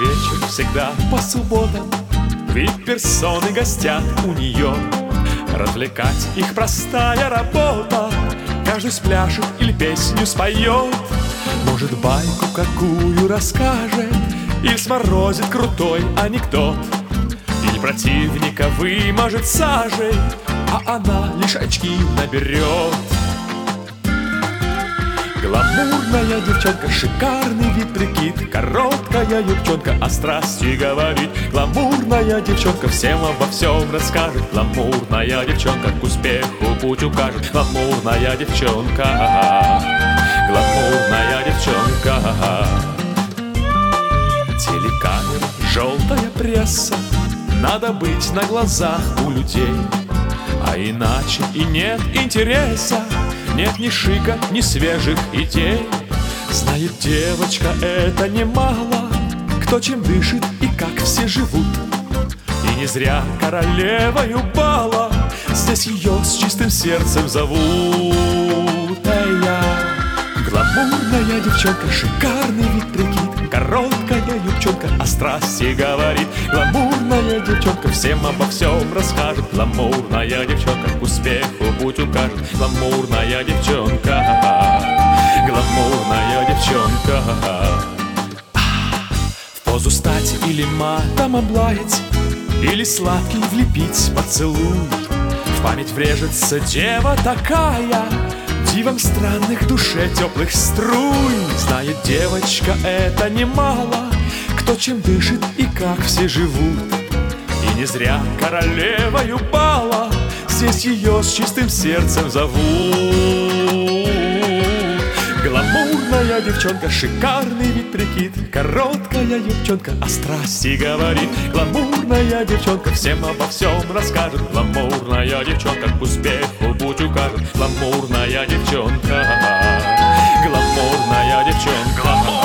вечер всегда по субботам вип-персоны гостят у нее. Развлекать их простая работа, каждый спляшет или песню споет. Может, байку какую расскажет или сморозит крутой анекдот, или противника вымажет сажей, а она лишь очки наберет. Гламурная девчонка, шикарный вид, прикид, короткая юбчонка о страсти говорит. Гламурная девчонка всем обо всем расскажет. Гламурная девчонка к успеху путь укажет. Гламурная девчонка, гламурная девчонка. Телекамера, желтая пресса, надо быть на глазах у людей, а иначе и нет интереса, нет ни шика, ни свежих идей. Знает девочка это немало, кто чем дышит и как все живут. И не зря королевою бала здесь ее с чистым сердцем зовут. Гламурная девчонка, шикарный вид, прикид, короткая юбчонка о страсти говорит. Гламурная девчонка всем обо всем расскажет. Гламурная девчонка к успеху путь укажет. Гламурная девчонка, гламурная девчонка. В позу стать или матом облаять, или сладкий влепить поцелуй. В память врежется дева такая, дивом странных душе теплых струй. Знает девочка это немало, кто чем дышит и как все живут. И не зря королевою бала здесь ее с чистым сердцем зовут. Гламурная девчонка, шикарный вид, прикид, короткая юбчонка о страсти говорит. Гламурная девчонка всем обо всем расскажет. Гламурная девчонка к успеху путь укажет. Гламурная девчонка, гламурная девчонка.